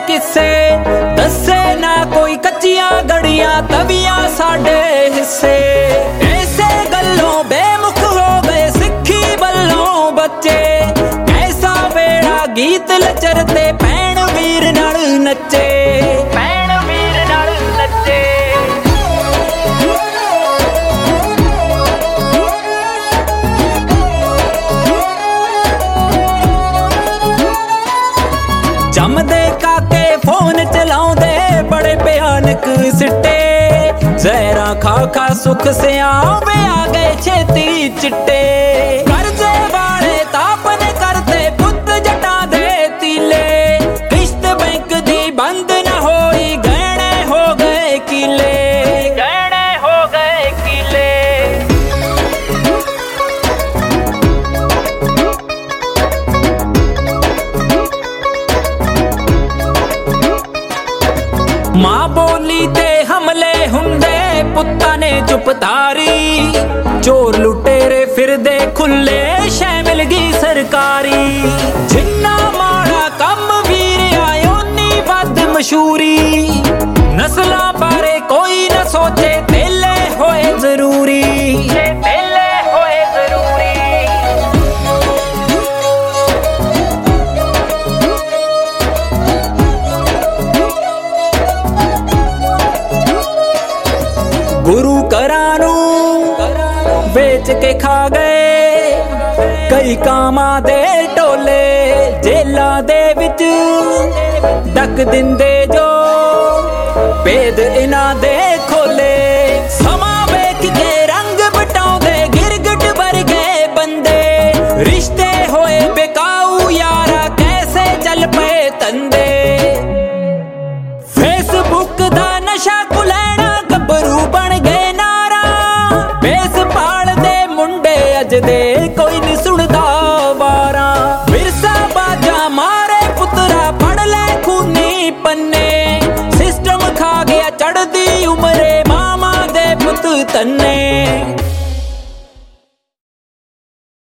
किस्से दसे ना कोई कच्चियां गड़ियां तवियां साडे हिस्से। ऐसे गल्लों बेमुख हो गए सिक्खी बल्लों बच्चे, कैसा वेड़ा गीत लचरते भैण वीर नाल नच्चे। जमदे काके फोन चलाउंदे बड़े भयानक सिट्टे, जहरा खा खा सुख से आवे आ गए छेती चिट्टे। कर्जे वाले तापन करते पुत जटा दे तीले, किश्त बैंक दी बंद न होई गहने हो गए किले। मां बोली ते हमले हुंदे पुत्ता ने चुप तारी, चोर लुटेरे फिरदे खुले शै मिल गई सरकारी। जिन्ना माड़ा कम वीर आयो नी वध मशहूरी, नस्लां बारे कोई न सोचे तेले होए जरूरी। गुरु करानू बेच के खा गए कई कामां दे टोले, जेलां दे विच डक दिंदे जो भेद इन्हां दे खोले। समा वेख के रंग बटाउंदे गिरगिट वर्गे बंदे, रिश्ते होए बेकाऊ यारा कैसे चल पे तंदे। फेसबुक दा नशा कुलैना गबरू बन गए नारा, बेस पाल दे मुंडे अज दे कोई नहीं सुनदा वारा। विरसा बाजा मारे पुत्रा पढ़ ले खूनी पन्ने, सिस्टम खा गया चढ़दी उमरे मामा दे पुत तन्ने।